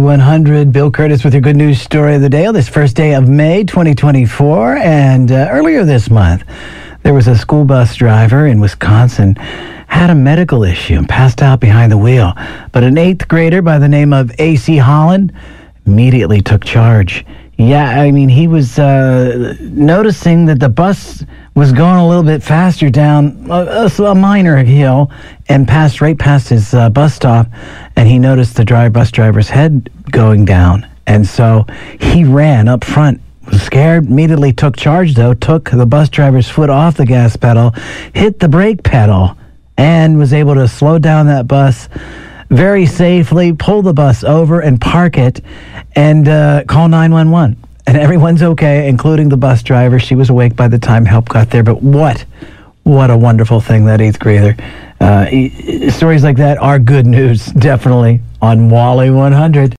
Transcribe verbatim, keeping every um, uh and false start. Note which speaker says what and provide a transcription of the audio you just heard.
Speaker 1: one hundred. Bill Curtis with your good news story of the day on this first day of May twenty twenty-four. And uh, earlier this month, there was a school bus driver in Wisconsin had a medical issue and passed out behind the wheel. But an eighth grader by the name of A C Holland immediately took charge. Yeah, I mean, he was uh, noticing that the bus was going a little bit faster down a, a minor hill and passed right past his uh, bus stop, and he noticed the driver, bus driver's head going down. And so he ran up front, was scared, immediately took charge, though, took the bus driver's foot off the gas pedal, hit the brake pedal, and was able to slow down that bus very safely, pull the bus over and park it, and uh, call nine one one. And everyone's okay, including the bus driver. She was awake by the time help got there. But what, what a wonderful thing, that eighth grader. Uh, stories like that are good news, definitely, on Wally one hundred.